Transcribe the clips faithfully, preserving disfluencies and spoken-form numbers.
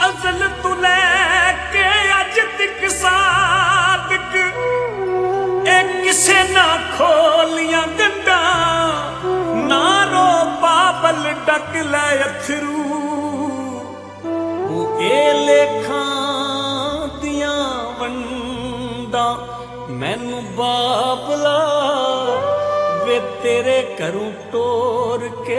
अजल तू लैके अज तक सादक ए किसे ना खोलियां गंडा ना रो बाबल डक लै अथरू ए लेखां दियां वंडा मैनू बाबला वे तेरे घरों टोर के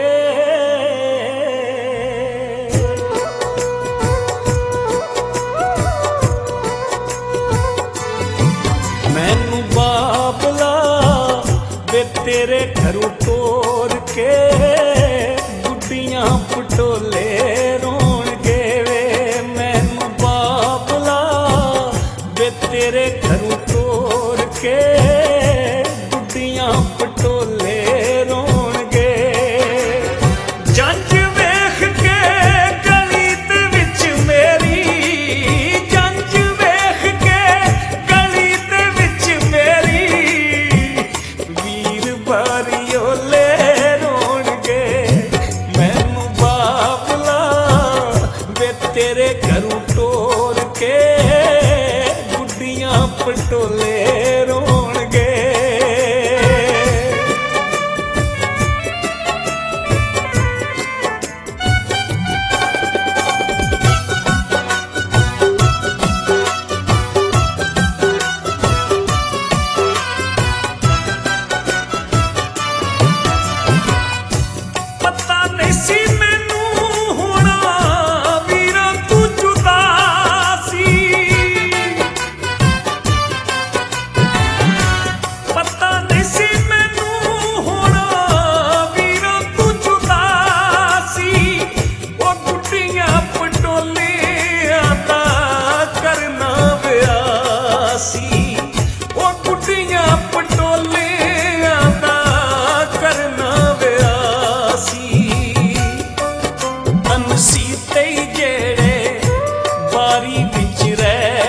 मैनू बाबला वे तेरे घरों टोर के गुड्डियां पटोले रोणगे वे मैनू बाबला वे तेरे घरों टोर के गुड्डियां पटोले रोणगे जंज वेख के गली दे विच मेरी जंज वेख के गली दे विच मेरी वीर बारियोले रोणगे मैनू बाबला वे तेरे घरों टोर के गुड्डियां पटोले रोणगे पता नहीं सी मैनू होना वीरा तू जुदा सी पता नहीं सी मैनू होना वीरा तू जुदा सी वो गुड्डियां पटोलियां दा करना व्यासी वो गुड्डियां पटोलियां दा करना व्यासी अनसीते जेड़े बारी बिच रह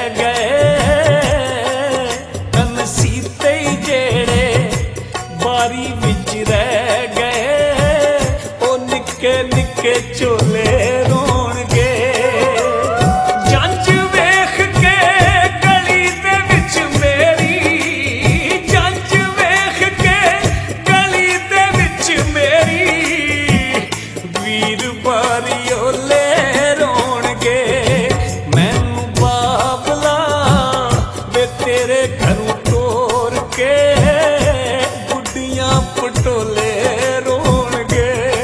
गए अनसीते जेड़े बारी बिच रह गए ओ निक्के निक्के चोले रोणगे जंज वेख के गली दे विच मेरी जंज वेख के गली दे विच मेरी वीर बारियोले रोणगे मैनू बाबला वे तेरे घरों टोर के गुड्डियां पटोले रोणगे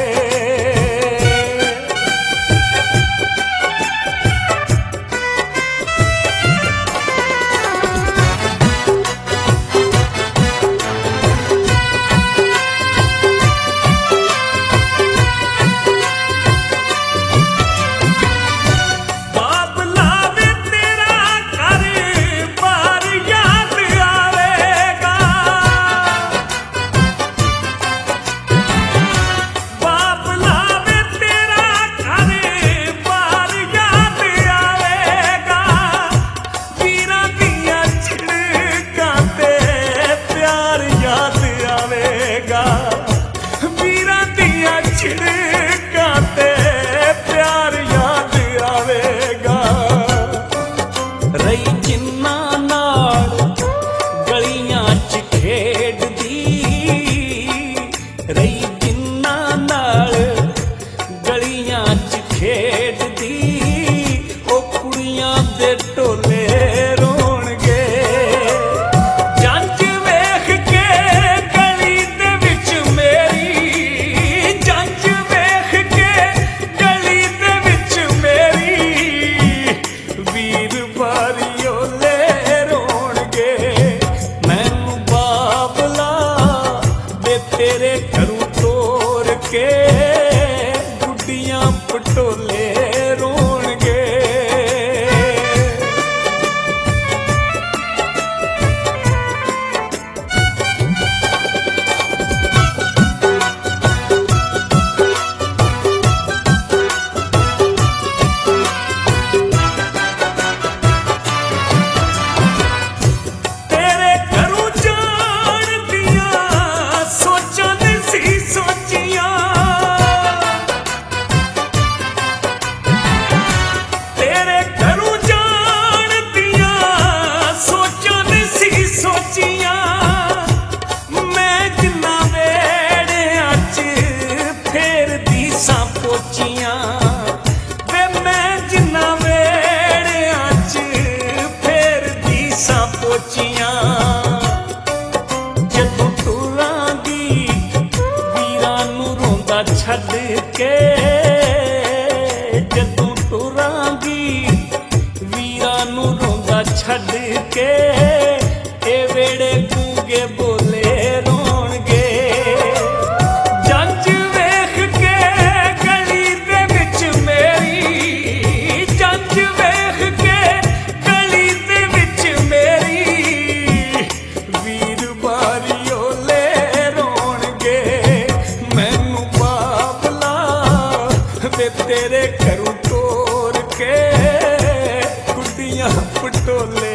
बाबला वे तेरा घर बार याद आवेगा बाबला वे तेरा घर बार याद आवेगा वीरा दियां छिड़कां ते प्यार याद आवेगा वीरा दियां छिड़कां ते प्यार याद आवेगा रही जिन्ना नाल गलियां च खेडदी रही जिन्ना नाल गलियां च खेडदी ओ कुड़ियां दे टोले रोणगे जंज वेख के गली दे विच मेरी जंज वेख के गली दे विच मेरी वीर बारियोले रोणगे मैनू बाबला वे तेरे घरों टोर के गुड्डियां पटोले रोणगे तेरे घरों जान दियां सोचां नहीं सी सोचियां ਛੱਡ ਕੇ ਇਹ ਵੇੜੇ ਕੂਗੇ ਬੋਲੇ ਰੋਣਗੇ। ਜੰਝ ਵੇਖ ਕੇ ਗਲੀ ਦੇ ਵਿੱਚ ਮੇਰੀ, ਜੰਝ ਵੇਖ ਕੇ ਗਲੀ ਦੇ ਵਿੱਚ ਮੇਰੀ, ਵੀਰ ਬਾਰੀਓਲੇ ਰੋਣਗੇ। ਮੈਨੂੰ ਬਾਬਲਾ ਵੇ ਤੇਰੇ ਘਰੋਂ ਤੋਰ ਕੇ ਕੁੜੀਆਂ ਪਟੋਲੇ